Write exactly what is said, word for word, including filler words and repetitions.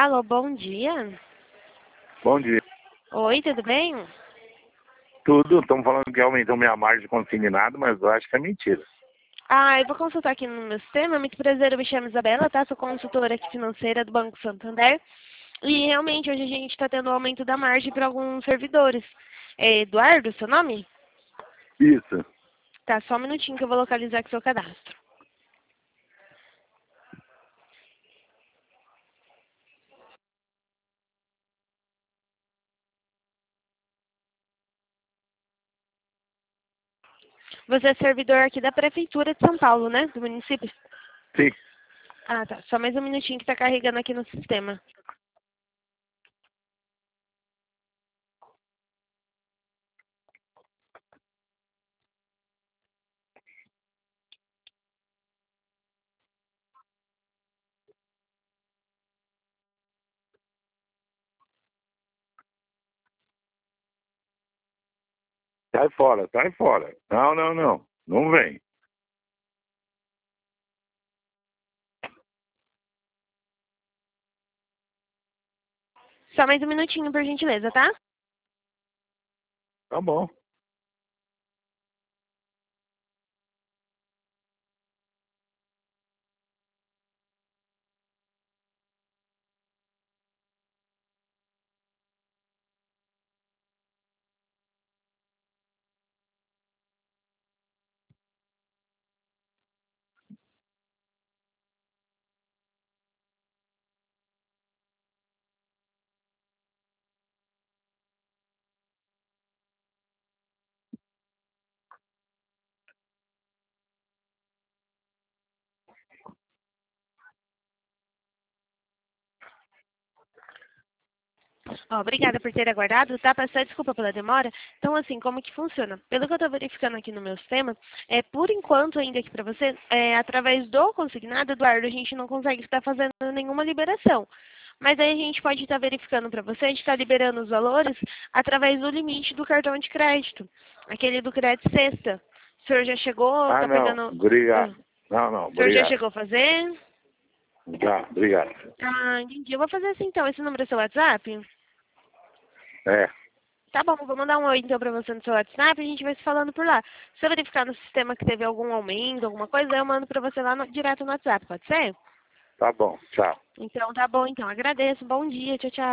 Alô, bom dia. Bom dia. Oi, tudo bem? Tudo, estamos falando que aumentou minha margem consignado, mas eu acho que é mentira. Ah, eu vou consultar aqui no meu sistema. Muito prazer, eu me chamo Isabela, tá? Sou consultora aqui financeira do Banco Santander. E realmente hoje a gente está tendo um aumento da margem para alguns servidores. É Eduardo, seu nome? Isso. Tá, só um minutinho que eu vou localizar aqui o seu cadastro. Você é servidor aqui da Prefeitura de São Paulo, né? Do município? Sim. Ah, tá. Só mais um minutinho que está carregando aqui no sistema. Sai fora, sai fora. Não, não, não. Não vem. Só mais um minutinho, por gentileza, tá? Tá bom. Ó, obrigada por ter aguardado, tá? Peço até desculpa pela demora. Então, assim, como que funciona? Pelo que eu estou verificando aqui no meu sistema, é, por enquanto ainda aqui para você, é, através do consignado, Eduardo, a gente não consegue estar fazendo nenhuma liberação. Mas aí a gente pode estar verificando para você, a gente está liberando os valores através do limite do cartão de crédito, aquele do crédito sexta. O senhor já chegou, Ah, está não. pegando... Obrigado. Ah, Não, não. o senhor já Obrigado. chegou a fazer? Tá, obrigado. Ah, entendi. Eu vou fazer assim então. Esse número é seu WhatsApp? É. Tá bom, vou mandar um oi então pra você no seu WhatsApp e a gente vai se falando por lá. Se eu verificar no sistema que teve algum aumento, alguma coisa, eu mando pra você lá no- direto no WhatsApp, pode ser? Tá bom. Tchau. Então tá bom, então. Agradeço. Bom dia. Tchau, tchau.